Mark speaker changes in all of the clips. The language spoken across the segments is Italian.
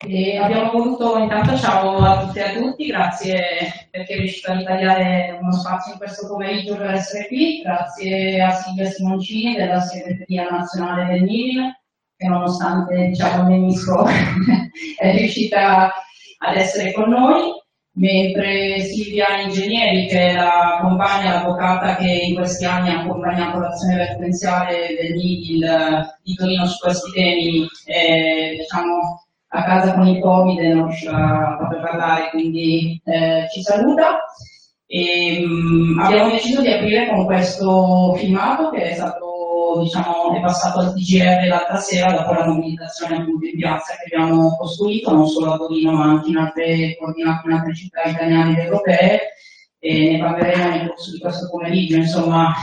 Speaker 1: Abbiamo voluto, intanto ciao a tutte e a tutti, grazie perché è riuscito a ritagliare uno spazio in questo pomeriggio per essere qui, grazie a Silvia Simoncini della Segreteria Nazionale del NIRIN, che nonostante diciamo, il nemico è riuscita ad essere con noi, mentre Silvia Ingegneri, che è la compagna, l'avvocata che in questi anni ha accompagnato l'azione vertenziale del NIDIL di Torino su questi temi, diciamo, a casa con il Covid e non riusciva proprio a parlare, quindi ci saluta. Abbiamo deciso di aprire con questo filmato che è stato, diciamo, è passato al TGR l'altra sera dopo la mobilitazione appunto in piazza che abbiamo costruito, non solo a Torino ma anche in altre coordinate in altre città italiane ed europee, e ne parleremo nel corso di questo pomeriggio. Insomma,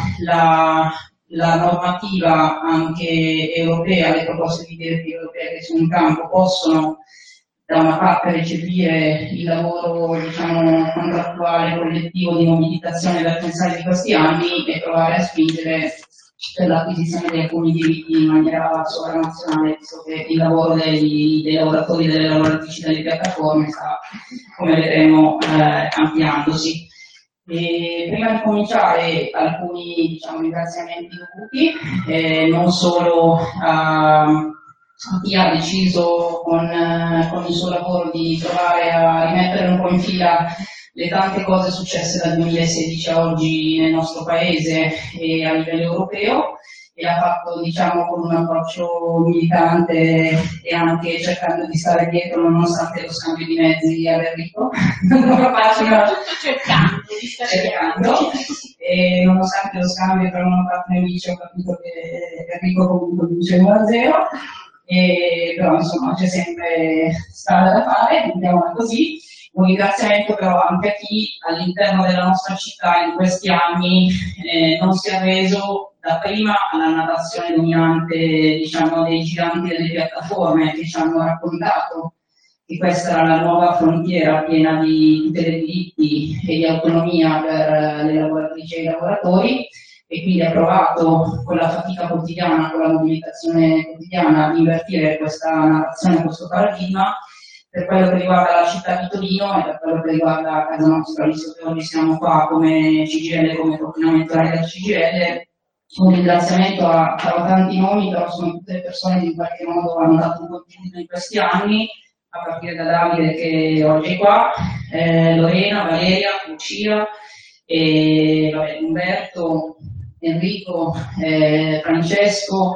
Speaker 1: la normativa anche europea, le proposte di direttive europee che sono in campo possono da una parte recepire il lavoro diciamo, contrattuale collettivo di mobilitazione vertenziale di questi anni e provare a spingere per l'acquisizione di alcuni diritti in maniera sovranazionale, visto che il lavoro dei lavoratori e delle lavoratrici delle piattaforme sta, come vedremo, ampliandosi. Prima di cominciare alcuni diciamo, ringraziamenti dovuti, non solo a chi ha deciso con il suo lavoro di provare a rimettere un po' in fila le tante cose successe dal 2016 a oggi nel nostro paese e a livello europeo, e l'ha fatto diciamo con un approccio militante e anche cercando di stare dietro nonostante lo scambio di mezzi ad Enrico. Non lo faccio, ma cercando di stare cercando. E nonostante lo scambio tra una parte e vice ho capito che Enrico comunque vince 1-0. Però insomma c'è sempre strada da fare, mettiamola così. Un ringraziamento però anche a chi all'interno della nostra città in questi anni non si è arreso dapprima alla narrazione dominante diciamo, dei giganti delle piattaforme che ci hanno raccontato che questa era la nuova frontiera piena di tutele dei diritti e di autonomia per le lavoratrici e i lavoratori, e quindi ha provato con la fatica quotidiana, con la mobilitazione quotidiana ad invertire questa narrazione, questo paradigma. Per quello che riguarda la città di Torino e per quello che riguarda casa nostra, visto che oggi siamo qua come CGL, come coordinamento del CGL, un ringraziamento a tanti nomi, però sono tutte le persone che in qualche modo hanno dato un contributo in questi anni, a partire da Davide che oggi è qua, Lorena, Valeria, Lucia, Umberto, Enrico, Francesco,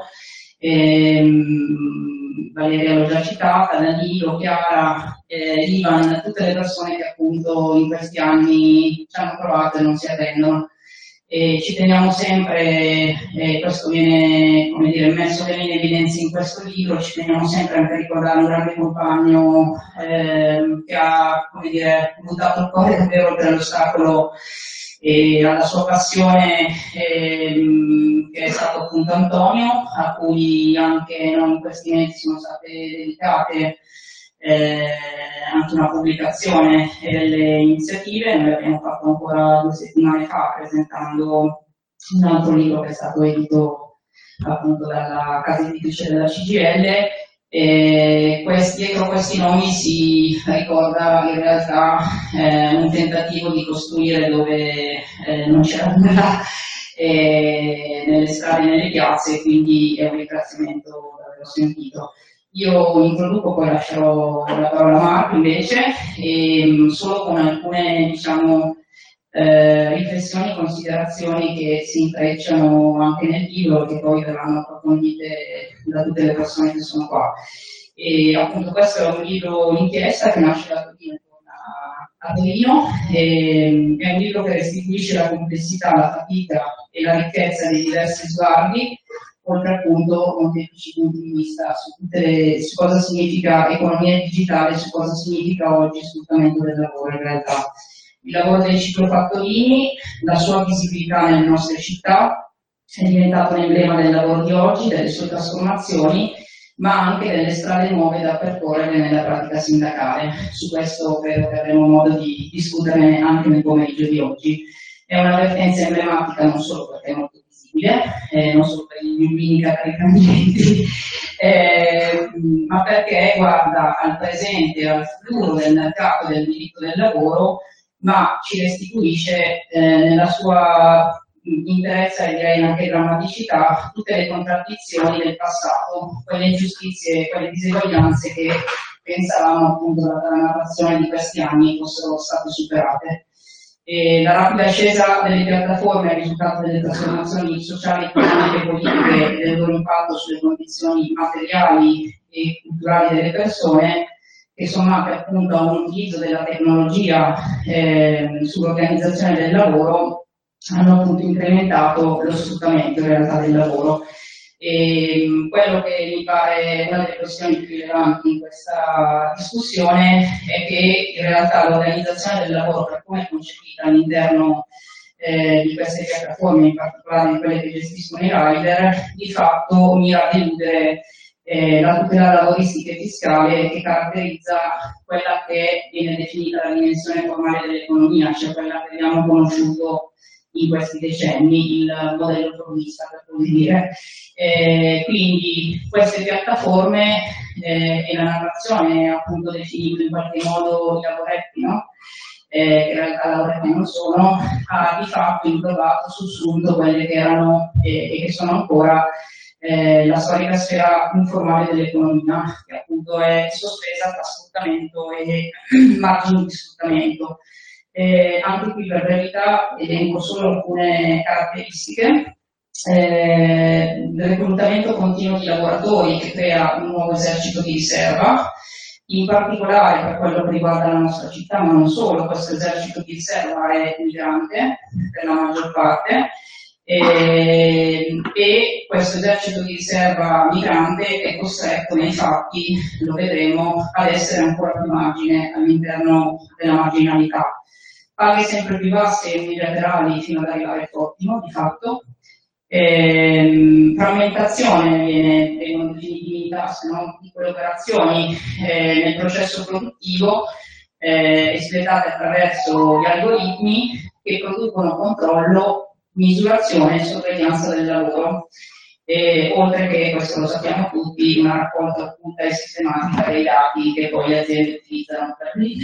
Speaker 1: Valeria l'ho già citata, Danilo, Chiara, Ivan, tutte le persone che appunto in questi anni ci hanno provato e non si arrendono. Ci teniamo sempre, questo viene come dire, messo bene in evidenza in questo libro, ci teniamo sempre anche a ricordare un grande compagno che ha come dire, buttato il cuore davvero per l'ostacolo e alla sua passione che è stato appunto Antonio, a cui anche noi in questi mesi sono state dedicate anche una pubblicazione e delle iniziative. Noi l'abbiamo fatto ancora 2 settimane fa presentando un altro libro che è stato edito appunto dalla casa editrice della CGL. Dietro questi nomi si ricorda in realtà un tentativo di costruire dove non c'era nulla nelle strade e nelle piazze, quindi è un ringraziamento davvero sentito. Io introduco, poi lascerò la parola a Marco invece, e solo con alcune diciamo, riflessioni e considerazioni che si intrecciano anche nel libro, che poi verranno approfondite da tutte le persone che sono qua. E appunto questo è un libro d'inchiesta che nasce da Torino a Torino, è un libro che restituisce la complessità, la fatica e la ricchezza dei diversi sguardi, oltre appunto molteplici punti di vista su cosa significa economia digitale, su cosa significa oggi sfruttamento del lavoro in realtà. Il lavoro dei ciclofattorini, la sua visibilità nelle nostre città, è diventato un emblema del lavoro di oggi, delle sue trasformazioni, ma anche delle strade nuove da percorrere nella pratica sindacale. Su questo credo che avremo modo di discuterne anche nel pomeriggio di oggi. È un'avvertenza emblematica non solo perché è molto visibile, accessibile, non solo per i bambini caricamenti, ma perché guarda al presente e al futuro del mercato del diritto del lavoro, ma ci restituisce nella sua interezza e direi anche drammaticità tutte le contraddizioni del passato, quelle ingiustizie, quelle diseguaglianze che pensavamo appunto dalla narrazione di questi anni fossero state superate. E la rapida ascesa delle piattaforme è il risultato delle trasformazioni sociali, economiche e politiche e del loro impatto sulle condizioni materiali e culturali delle persone, che sommate appunto a un utilizzo della tecnologia sull'organizzazione del lavoro, hanno appunto incrementato lo sfruttamento in realtà del lavoro. E quello che mi pare una delle questioni più rilevanti in questa discussione è che in realtà l'organizzazione del lavoro, per come è concepita all'interno di queste piattaforme, in particolare di quelle che gestiscono i rider, di fatto mira a eludere la tutela lavoristica e fiscale che caratterizza quella che viene definita la dimensione formale dell'economia, cioè quella che abbiamo conosciuto in questi decenni, il modello provvista, per così dire. Quindi queste piattaforme e la narrazione appunto definito in qualche modo i lavoretti, no? Che in realtà lavoretti non sono, ha di fatto inglobato, sussunto quelle che erano e che sono ancora la storica sfera informale dell'economia, che appunto è sospesa tra sfruttamento e margini di sfruttamento. Anche qui per verità elenco solo alcune caratteristiche. Il reclutamento continuo di lavoratori che crea un nuovo esercito di riserva, in particolare per quello che riguarda la nostra città, ma non solo, questo esercito di riserva è migrante per la maggior parte, e questo esercito di riserva migrante è costretto nei fatti, lo vedremo, ad essere ancora più margine all'interno della marginalità. Paghe sempre più basse e unilaterali fino ad arrivare al ottimo, di fatto. Frammentazione vengono definiti task, no? Di quelle operazioni nel processo produttivo espletate attraverso gli algoritmi che producono controllo, misurazione e sorveglianza del lavoro. Oltre che, questo lo sappiamo tutti, una raccolta occulta e sistematica dei dati che poi le aziende utilizzano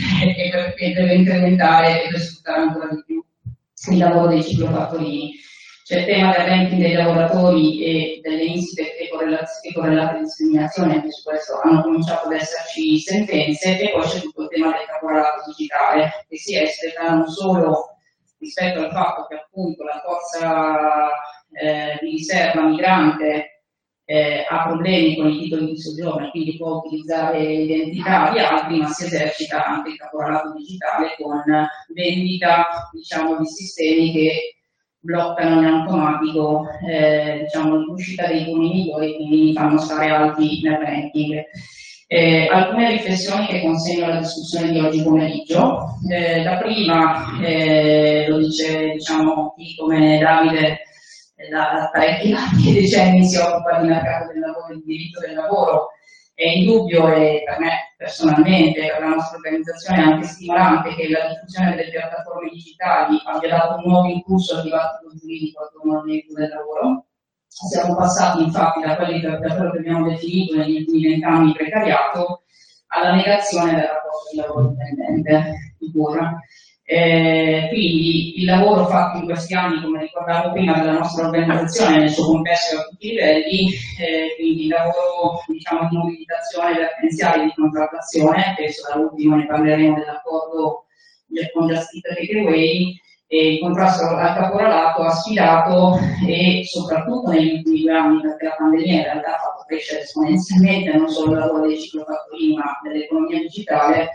Speaker 1: per incrementare e per sfruttare ancora di più il lavoro dei ciclofattorini. C'è il tema del ranking dei lavoratori e delle insite e correlate discriminazioni, anche su questo hanno cominciato ad esserci sentenze, e poi c'è tutto il tema del caporalato digitale, che si esplica non solo rispetto al fatto che appunto la forza di riserva migrante ha problemi con i titoli di soggiorno, quindi può utilizzare l'identità di altri, ma si esercita anche il caporalato digitale con vendita, diciamo, di sistemi che bloccano in automatico l'uscita dei turni migliori e quindi fanno stare alti nel ranking. Alcune riflessioni che consegno alla discussione di oggi pomeriggio. La prima lo dice chi come Davide da parecchi anni e decenni si occupa di mercato del lavoro e di diritto del lavoro. È indubbio, e per me personalmente, per la nostra organizzazione, è anche stimolante che la diffusione delle piattaforme digitali abbia dato un nuovo impulso al dibattito giuridico attorno al diritto del lavoro. Siamo passati infatti da quello che abbiamo definito negli ultimi 20 anni di precariato alla negazione del rapporto di lavoro dipendente di cura. Quindi il lavoro fatto in questi anni, come ricordavo prima, della nostra organizzazione nel suo complesso a tutti i livelli, quindi il lavoro di mobilitazione vertenziale e di contrattazione, penso dall'ultimo ne parleremo dell'accordo con Just Eat Takeaway, e il contrasto al caporalato ha sfidato, e soprattutto negli ultimi 2 anni, perché la pandemia in realtà ha fatto crescere esponenzialmente non solo il lavoro dei ciclofattorini ma dell'economia digitale,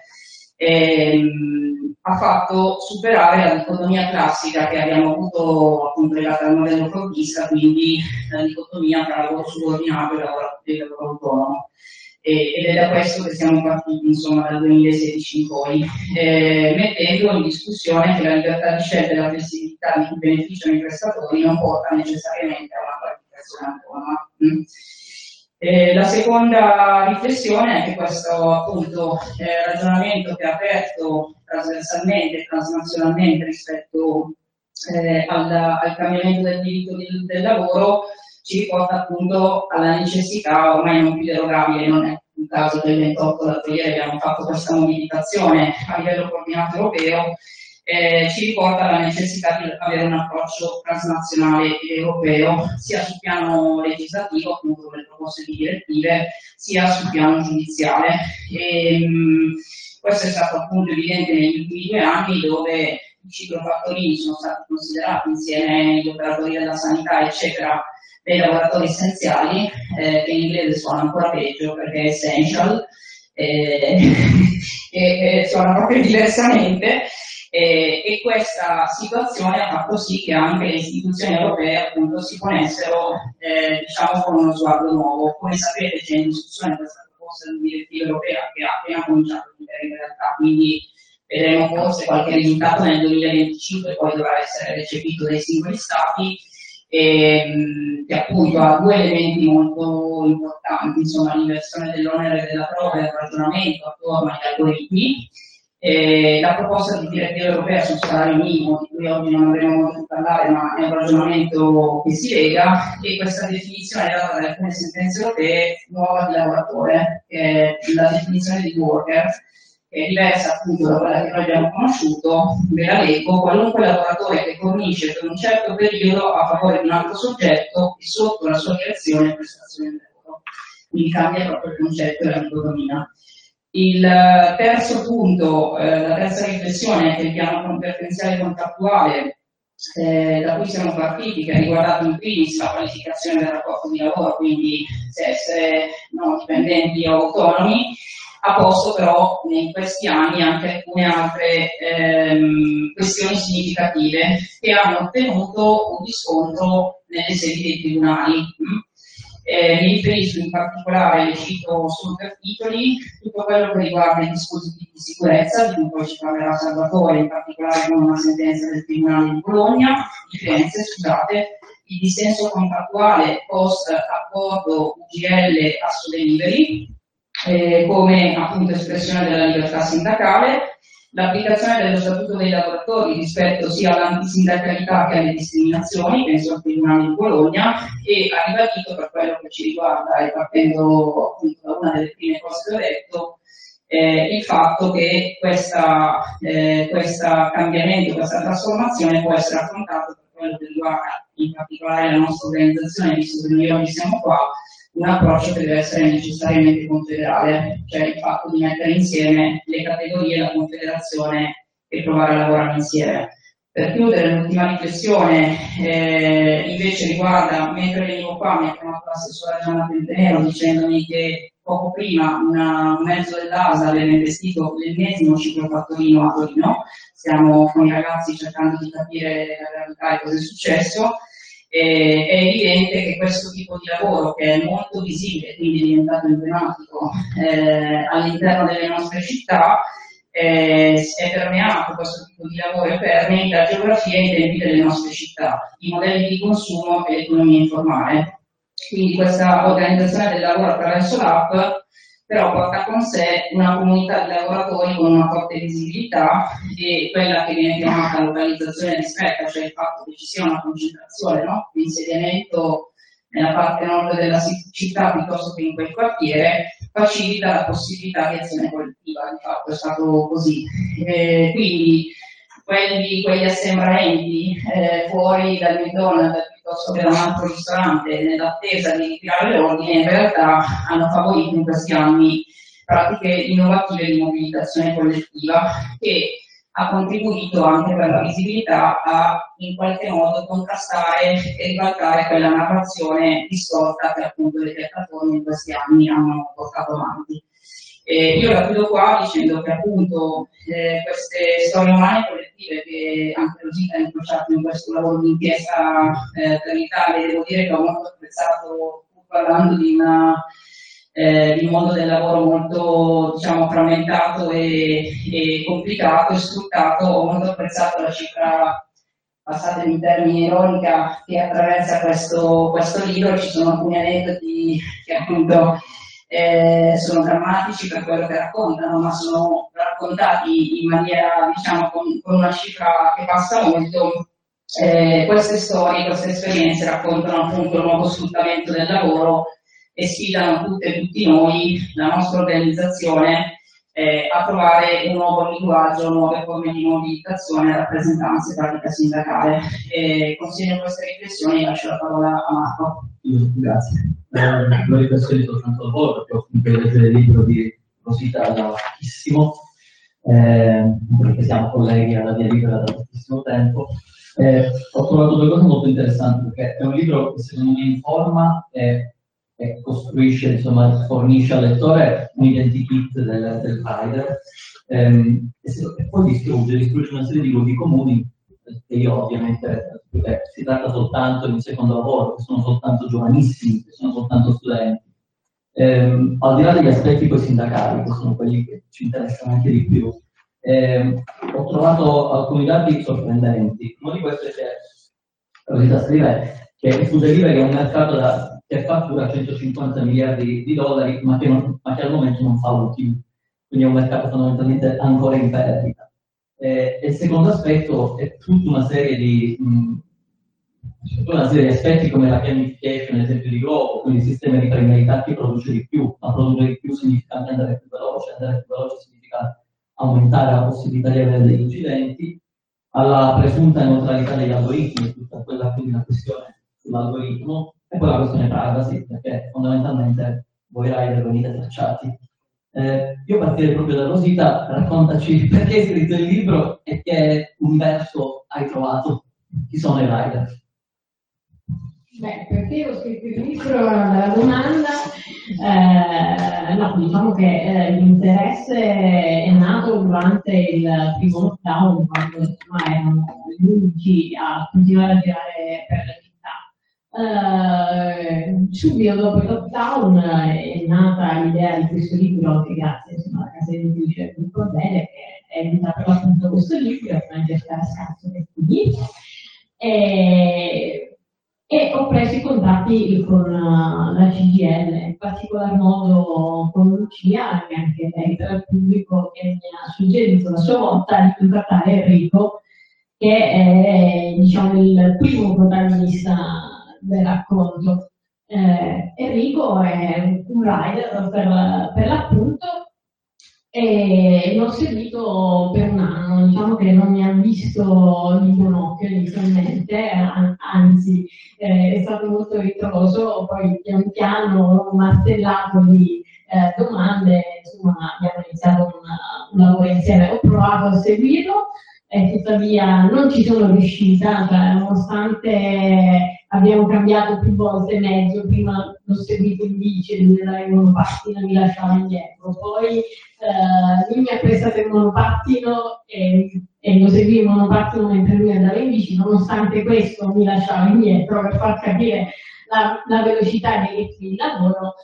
Speaker 1: ha fatto superare la dicotomia classica che abbiamo avuto appunto legata al modello provvista, quindi la dicotomia tra lavoro subordinato e lavoro autonomo. Ed è da questo che siamo partiti insomma dal 2016 in poi, mettendo in discussione che la libertà di scelta e la flessibilità di cui beneficiano i prestatori non porta necessariamente a una qualificazione autonoma. La seconda riflessione è che questo appunto ragionamento che è aperto trasversalmente e transnazionalmente rispetto al cambiamento del diritto del lavoro, ci riporta appunto alla necessità, ormai non più derogabile, non è un caso del 28 l'altro ieri abbiamo fatto questa mobilitazione a livello coordinato europeo, ci riporta alla necessità di avere un approccio transnazionale ed europeo, sia sul piano legislativo, appunto con le proposte di direttive, sia sul piano giudiziale. Questo è stato appunto evidente negli ultimi 2 anni, dove i ciclofattorini sono stati considerati insieme agli operatori della sanità, eccetera, dei lavoratori essenziali, che in inglese suona ancora peggio perché è essential, e suona proprio diversamente. E questa situazione ha fatto sì che anche le istituzioni europee appunto si ponessero diciamo con uno sguardo nuovo. Come sapete c'è in discussione questa proposta di direttiva europea che ha appena cominciato a vivere in realtà, quindi vedremo forse qualche risultato nel 2025, poi dovrà essere recepito dai singoli stati, che appunto ha 2 elementi molto importanti, insomma l'inversione dell'onere della prova e il ragionamento attorno agli algoritmi. La proposta di direttiva europea sul salario minimo, di cui oggi non avremo molto di parlare, ma è un ragionamento che si lega, e questa definizione data da alcune sentenze europee nuova di lavoratore, che è la definizione di worker, che è diversa appunto da quella che noi abbiamo conosciuto. Ve la leggo: qualunque lavoratore che fornisce per un certo periodo a favore di un altro soggetto e sotto la sua direzione prestazioni di lavoro. Quindi cambia proprio il concetto della dicotomia. Il terzo punto, la terza riflessione, che è il piano competenziale contrattuale, da cui siamo partiti, che ha riguardato in primis la qualificazione del rapporto di lavoro, quindi se essere dipendenti o autonomi, ha posto però in questi anni anche alcune altre questioni significative che hanno ottenuto un riscontro nelle sedi dei tribunali. Mi riferisco in particolare, le cito solo per titoli, tutto quello che riguarda i dispositivi di sicurezza, di cui poi ci parlerà Salvatore, in particolare con una sentenza del Tribunale di Bologna, di Firenze, scusate, il dissenso contrattuale post accordo UGL Assodeliveri, come appunto espressione della libertà sindacale, l'applicazione dello Statuto dei lavoratori rispetto sia all'antisindacalità che alle discriminazioni, penso al Tribunale di Bologna, e ha ribadito, per quello che ci riguarda, e partendo appunto da una delle prime cose che ho detto, il fatto che questo cambiamento, questa trasformazione può essere affrontato, per quello che riguarda in particolare la nostra organizzazione, visto che noi oggi siamo qua, un approccio che deve essere necessariamente confederale, cioè il fatto di mettere insieme le categorie, la confederazione e provare a lavorare insieme. Per chiudere, l'ultima riflessione invece riguarda, mentre venivo qua mi ha chiamato l'assessora Gianna Tentenero dicendomi che poco prima un mezzo dell'ASA aveva investito l'ennesimo ciclofattorino a Torino. Stiamo con i ragazzi cercando di capire la realtà e cosa è successo. È evidente che questo tipo di lavoro, che è molto visibile, quindi è diventato emblematico all'interno delle nostre città, è permeato, questo tipo di lavoro è permeato la geografia e i tempi delle nostre città, i modelli di consumo e l'economia informale. Quindi questa organizzazione del lavoro attraverso l'app però porta con sé una comunità di lavoratori con una forte visibilità, e quella che viene chiamata localizzazione rispetto, cioè il fatto che ci sia una concentrazione, di insediamento nella parte nord della città piuttosto che in quel quartiere, facilita la possibilità di azione collettiva. Di fatto è stato così. Quindi quegli assembramenti fuori dal McDonald's piuttosto che da un altro ristorante, nell'attesa di ritirare l'ordine, in realtà hanno favorito in questi anni pratiche innovative di mobilitazione collettiva, che ha contribuito anche per la visibilità a in qualche modo contrastare e ribaltare quella narrazione distorta che appunto le piattaforme in questi anni hanno portato avanti. Io la chiudo qua dicendo che appunto queste storie umane collettive che anche Rosita ha incrociato in questo lavoro di inchiesta per l'Italia, devo dire che ho molto apprezzato, parlando di un mondo del lavoro molto frammentato e complicato e sfruttato, ho molto apprezzato la cifra, passatemi in termini ironica, che attraversa questo libro. Ci sono alcuni aneddoti che appunto sono drammatici per quello che raccontano, ma sono raccontati in maniera, con una cifra che passa molto, Queste storie, queste esperienze raccontano appunto il nuovo sfruttamento del lavoro e sfidano tutte e tutti noi, la nostra organizzazione, a trovare un nuovo linguaggio, nuove forme di mobilitazione e rappresentanza e pratica sindacale. Consegno queste riflessioni e lascio la parola a Marco.
Speaker 2: Grazie. Le riflessioni soltanto al volo, perché ho finito di leggere il libro di Rosita da pochissimo, perché siamo colleghi alla Via Libera da pochissimo tempo. Ho trovato due cose molto interessanti, perché è un libro che secondo me informa e costruisce, insomma, fornisce al lettore un identikit del rider, e poi distrugge una serie di luoghi comuni che io ovviamente, si tratta soltanto di un secondo lavoro, che sono soltanto giovanissimi, che sono soltanto studenti. Al di là degli aspetti poi sindacali, che sono quelli che ci interessano anche di più, ho trovato alcuni dati sorprendenti. Uno di questi è che Rosita scrive che il food delivery è un mercato che fattura 150 miliardi di dollari, ma che al momento non fa utili. Quindi è un mercato fondamentalmente ancora in perdita. E il secondo aspetto è tutta una serie di aspetti come la pianification, l'esempio di Globo, quindi il sistema di premialità che produce di più, ma produrre di più significa anche andare più veloce significa aumentare la possibilità di avere degli incidenti, alla presunta neutralità degli algoritmi, tutta quella quindi la questione sull'algoritmo, e poi la questione privacy, perché fondamentalmente voi rider venite tracciati. Io partirei proprio da Rosita, raccontaci perché hai scritto il libro e che universo hai trovato, chi sono i rider?
Speaker 3: Beh, perché ho scritto il libro dalla domanda, no, diciamo che l'interesse è nato durante il primo lockdown, quando insomma erano gli unici a continuare a girare per la città. Subito dopo il lockdown è nata l'idea di questo libro, anche grazie alla casa editrice del Cordele, che è venuta per l'appunto questo libro, Francesca Rascazzo e qui. E ho preso i contatti con la CGIL, in particolar modo con Lucia, che anche lei tra il pubblico, che mi ha suggerito la sua volta di contattare Enrico, che è diciamo, il primo protagonista del racconto. Enrico è un rider per l'appunto e l'ho seguito per un anno, diciamo che non mi ha visto di buon occhio inizialmente, anzi è stato molto ritroso, poi pian piano ho martellato di domande, insomma abbiamo iniziato un lavoro insieme, ho provato a seguirlo e tuttavia non ci sono riuscita, cioè, nonostante abbiamo cambiato più volte mezzo, prima l'ho seguito in bici, lui mi dava il monopattino e mi lasciava indietro, poi lui mi ha prestato il monopattino e lo seguì il monopattino mentre lui andava in bici, nonostante questo mi lasciava indietro per far capire la velocità dei ritmi di lavoro.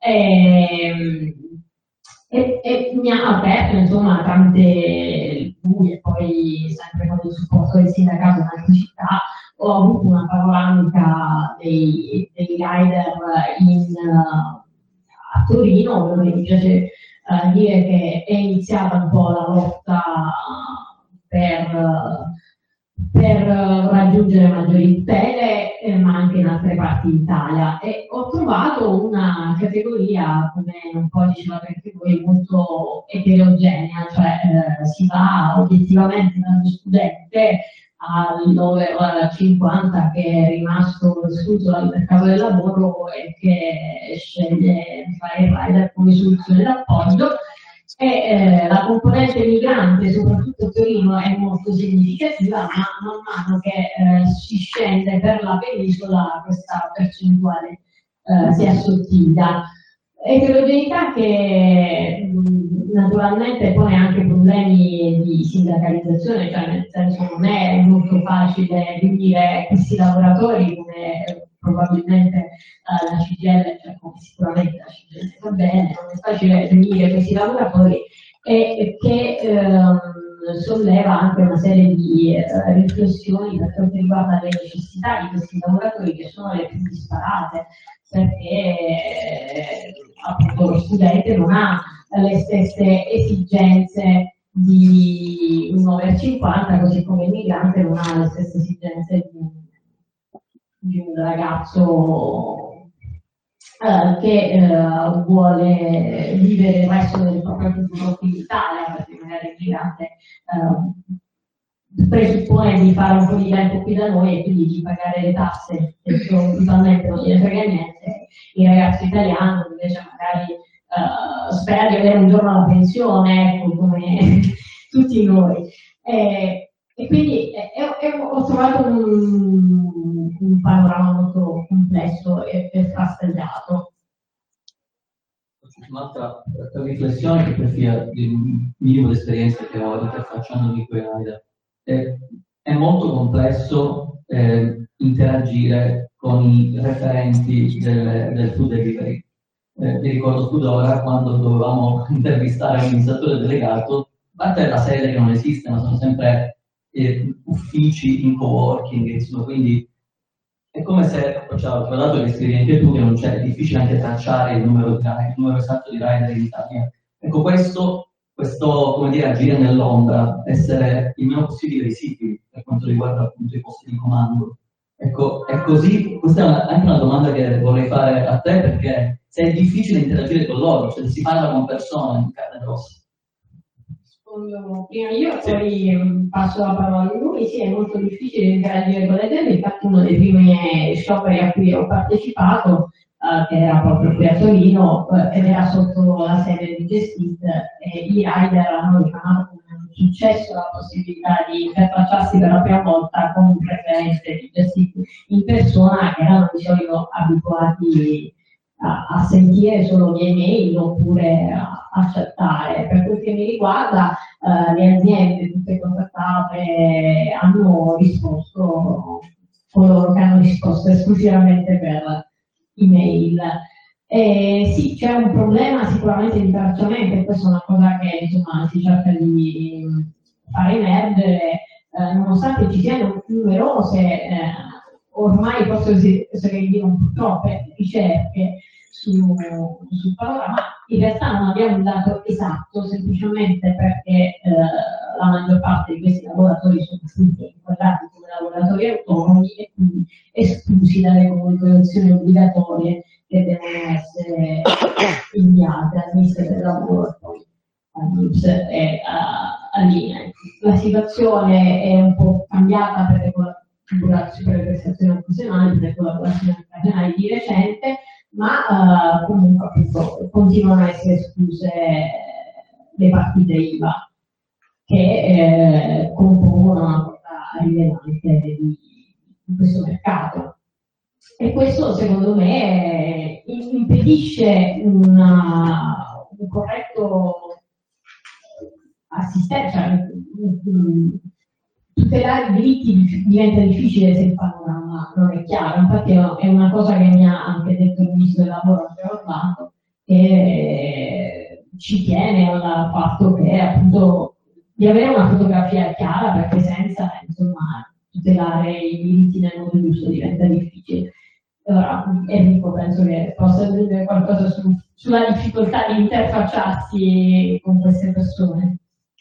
Speaker 3: E mi ha aperto insomma tante buie, poi sempre con il supporto del sindacato in altre città ho avuto una panoramica dei rider a Torino, dove mi piace dire che è iniziata un po' la lotta per raggiungere maggiori tutele, ma anche in altre parti d'Italia. E ho trovato una categoria, come un po' dicevate anche voi, molto eterogenea, cioè si va obiettivamente dallo studente al 50 che è rimasto escluso dal mercato del lavoro e che sceglie di fare il rider come soluzione d'appoggio. E la componente migrante, soprattutto a Torino, è molto significativa, ma man mano che si scende per la penisola questa percentuale si assottiglia. Eterogeneità che naturalmente pone anche problemi di sindacalizzazione, cioè nel senso non è molto facile riunire questi lavoratori come probabilmente la CGIL, cioè come sicuramente la CGIL va bene, non è facile riunire questi lavoratori e che solleva anche una serie di riflessioni per quanto riguarda le necessità di questi lavoratori che sono le più disparate, perché appunto lo studente non ha le stesse esigenze di un over 50, così come il migrante non ha le stesse esigenze di un ragazzo che vuole vivere il resto del proprio futuro qui in Italia, perché magari il migrante presuppone di fare un po' di tempo qui da noi e quindi di pagare le tasse e totalmente non gliene frega niente. Il ragazzo italiano invece magari spera di avere un giorno la pensione, ecco, come tutti noi. E quindi ho trovato un panorama molto complesso e frastagliato.
Speaker 2: Un'altra riflessione che per via del minimo di esperienza che ho interfacciandomi con AIDA. È molto complesso interagire con i referenti del food delivery. Mi ricordo Foodora, quando dovevamo intervistare un amministratore delegato, a parte la sede che non esiste, ma sono sempre uffici in co-working, insomma, quindi è come se, tra l'altro che scrivi anche tu, che non c'è, è difficile anche tracciare il numero esatto di rider in Italia. Ecco, questo come dire, agire nell'ombra, essere il meno possibile visibili per quanto riguarda appunto i posti di comando. Ecco, è così, questa è anche una domanda che vorrei fare a te, perché se è difficile interagire con loro, cioè si parla con persone in carne ed ossa.
Speaker 3: Rispondo prima io, poi passo la parola a lui. Sì, è molto difficile interagire con le aziende, infatti uno dei primi scioperi a cui ho partecipato, che era proprio qui a Torino, ed era sotto la sede di Just Eat, e i rider hanno richiamato con successo la possibilità di interfacciarsi per la prima volta con un referente di Just Eat in persona, che erano di solito abituati a sentire solo via email oppure a chattare. Per quel che mi riguarda, le aziende tutte contattate hanno risposto, coloro che hanno risposto esclusivamente per email. Sì, c'è un problema sicuramente di tracciamento, e questa è una cosa che insomma si cerca di fare emergere, nonostante ci siano numerose, ormai posso dire un po' troppe ricerche sul panorama. In realtà non abbiamo un dato esatto, semplicemente perché la maggior parte di questi lavoratori sono stati inquadrati come lavoratori autonomi e quindi esclusi dalle comunicazioni obbligatorie che devono essere inviate al Ministero del Lavoro, all'INPS e all'INAIL. La situazione è un po' cambiata per le prestazioni occasionali, per le collaborazioni occasionali di recente, ma comunque appunto continuano a essere escluse le partite IVA, che compongono una quota rilevante di questo mercato. E questo secondo me impedisce un corretto assistenza, tutelare i diritti diventa difficile se il panorama non è chiaro. Infatti è una cosa che mi ha anche detto il Ministro del Lavoro, Orlando, che ci tiene al fatto che appunto di avere una fotografia chiara, perché senza insomma tutelare i diritti nel modo giusto diventa difficile. Allora, Enrico penso che possa aggiungere qualcosa sulla difficoltà di interfacciarsi con queste persone.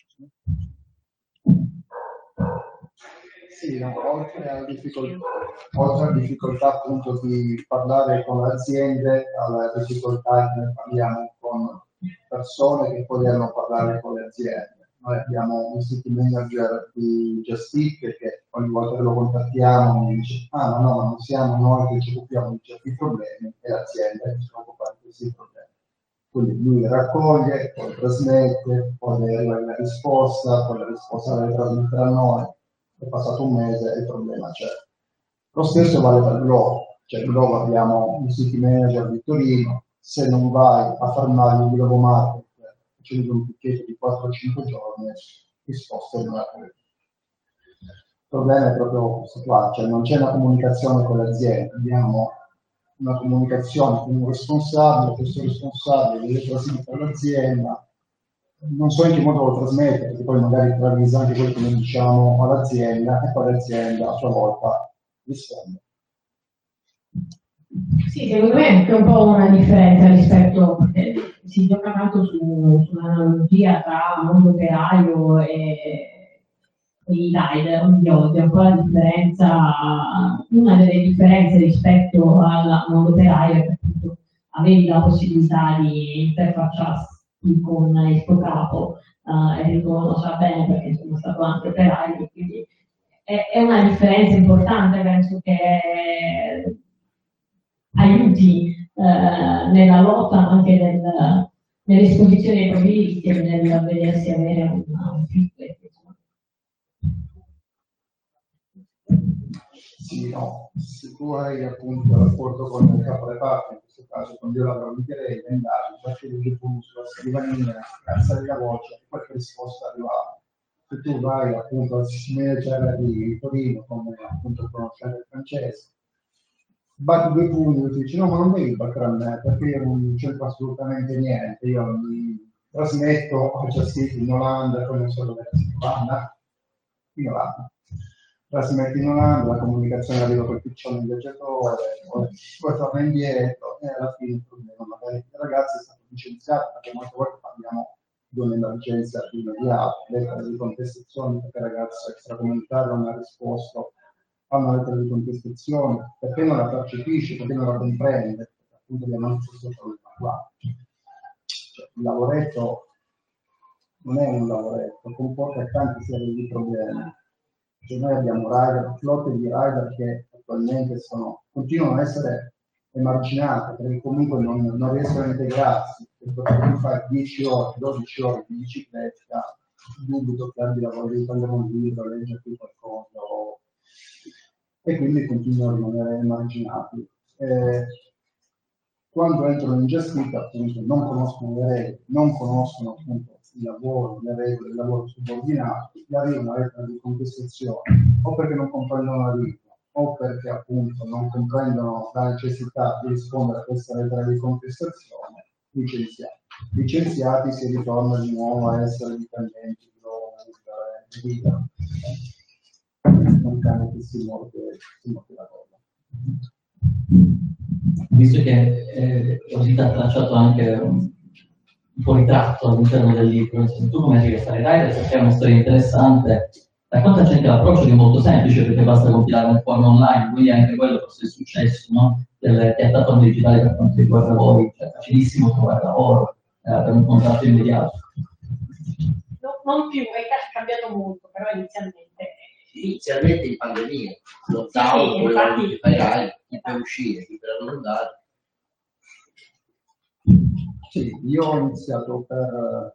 Speaker 4: Sì, no, oltre alla difficoltà appunto di parlare con le aziende, alla difficoltà che noi parliamo con persone che poi devono parlare con le aziende. Noi abbiamo un city manager di Just Eat che ogni volta che lo contattiamo mi dice ma no, ma non siamo noi che ci occupiamo di certi problemi, è l'azienda che si occupa di questi problemi. Quindi lui raccoglie, poi trasmette, poi arriva la risposta, poi la risposta la trasmetterà a noi. È passato un mese e il problema c'è. Lo stesso vale per Glovo, cioè Glovo abbiamo un city manager di Torino, se non vai a farmare il Glovo Market facendo un pacchetto di 4 o 5 giorni, risposta non è più. Il problema è proprio questo qua, cioè non c'è una comunicazione con l'azienda, abbiamo una comunicazione con un responsabile, questo responsabile deve trasmettere all'azienda. Non so in che modo lo trasmette, perché poi magari travisa anche quello che noi diciamo all'azienda e poi l'azienda a sua volta risponde.
Speaker 3: Sì, secondo me è un po' una differenza rispetto, si gioca tanto sull'analogia tra mondo operaio e i rider di oggi. È un po' la differenza, una delle differenze rispetto al mondo operaio è che appunto avevi la possibilità di interfacciarsi con il tuo capo, Enrico lo sa bene perché sono stato anche operaio, quindi è una differenza importante, penso che aiuti nella lotta anche nell'esposizione dei propri diritti e nel vedersi avere un feedback.
Speaker 4: Sì, no, se tu hai appunto il rapporto con il capo reparto, in questo caso con io lavoro di le indagini, faccio il punto sulla scrivania, alzare la voce e qualche risposta arriva. Se tu vai appunto al manager di Torino, come appunto conoscere il francese, batti due pugni e ti dici no, ma non devi battere a me perché io non c'entro assolutamente niente, io mi trasmetto a Justice in Olanda, poi non so dove si va, in Olanda. Trasmetti in Olanda, la comunicazione arriva col piccione in viaggiatore, poi torna indietro e alla fine il problema magari il ragazzo è stato licenziato perché molte volte parliamo di un'emergenza immediata, lettera di contestazione perché il ragazzo extracomunitario non ha risposto a una lettera di contestazione, perché non la percepisce, perché non la comprende, perché appunto abbiamo anche questo problema qua. Cioè, il lavoretto non è un lavoretto, comporta tanti serie di problemi. Cioè, noi abbiamo rider, flotte di rider che attualmente continuano a essere emarginate perché comunque non riescono a integrarsi, perché tu fai 10 ore, 12 ore di bicicletta, dubito che abbia voglia di prendere un libro, leggere qualcosa, e quindi continuano a rimanere emarginati. Quando entrano in gestita, appunto, non conoscono le regole, non conoscono appunto il lavoro, le regole del lavoro subordinato, gli arriva una lettera di contestazione, o perché non comprendono la lingua, o perché appunto non comprendono la necessità di rispondere a questa lettera di contestazione, licenziati. Licenziati si ritorna di nuovo a essere dipendenti di vita. Un cane che si morde la coda.
Speaker 2: Visto che Rosita ha tracciato anche un po' ritratto all'interno del libro, tu come arrivi a fare rider, se c'è una storia interessante, raccontaci anche l'approccio che è molto semplice perché basta compilare un form online, quindi anche quello forse è il successo, no? Delle piattaforme digitali per quanto riguarda voi, cioè è facilissimo trovare lavoro per un contratto immediato.
Speaker 3: Non più, è cambiato molto, però inizialmente.
Speaker 5: Inizialmente in pandemia, lockdown, volevamo che pagare, chi per uscire, chi per andare.
Speaker 4: Sì, io ho iniziato per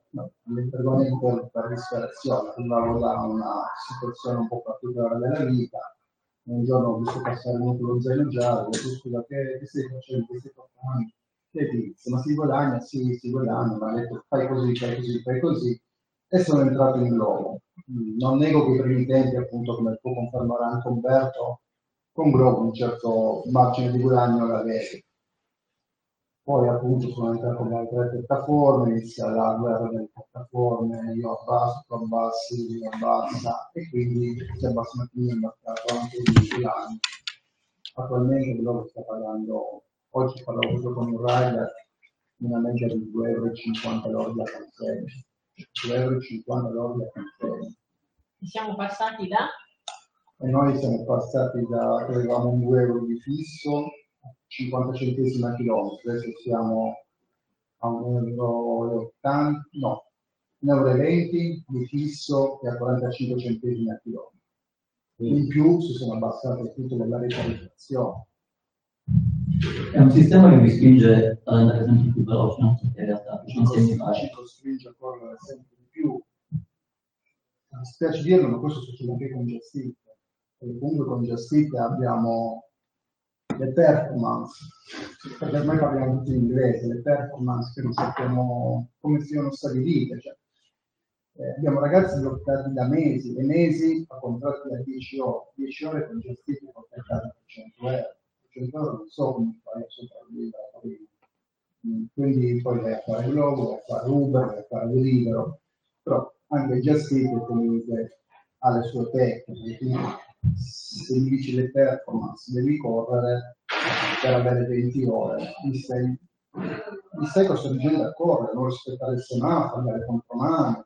Speaker 4: disperazione, arrivavo da una situazione un po' particolare della vita, un giorno ho visto passare molto lo zaino giallo, ho detto scusa che stai facendo, che stai facendo? Che dici, ma si guadagna? Sì, si guadagna, ma ha detto fai così, fai così, fai così, e sono entrato in Globo. Non nego che i primi tempi, appunto, come può confermare anche Umberto, con Globo un certo margine di guadagno l'avevi. Poi appunto sono entrato in altre piattaforme, inizia la guerra delle piattaforme, io abbasso, tu abbassi, io abbassa, e quindi si abbassa un attimo il mercato anche di guadagno. Attualmente Globo sta pagando, oggi parlavo con un rider, una media di 2,50 euro lordi a consegna. 2,50 euro lordi a consegna.
Speaker 3: Siamo passati da?
Speaker 4: E noi siamo passati da, avevamo un 2 euro di fisso, 50 centesimi a chilometro, adesso siamo a 1,80 euro, no, 1,20 euro di fisso e a 45 centesimi a chilometro. In più si sono abbassate tutte le varie tariffazioni.
Speaker 2: È un sistema che vi spinge ad andare sempre più veloce, no? In realtà
Speaker 4: Ci costringe a correre sempre di più. Mi spiace dirlo, ma questo succede anche con Just perché comunque con Just abbiamo le performance, perché noi parliamo tutti in inglese, le performance che non sappiamo come siano stabilite. Cioè, abbiamo ragazzi bloccati da mesi e mesi a contratti da 10 ore con Just contrattati per 100 euro. 100 euro non so come fai a sopravvivere. Quindi poi vai a fare Globo, vai a fare Uber, vai a fare Deliveroo, però anche Just comunque ha le sue tecniche, quindi se mi dici le performance devi correre per avere 20 ore, di sé questa gente a correre, non rispettare il semaforo, le contromani,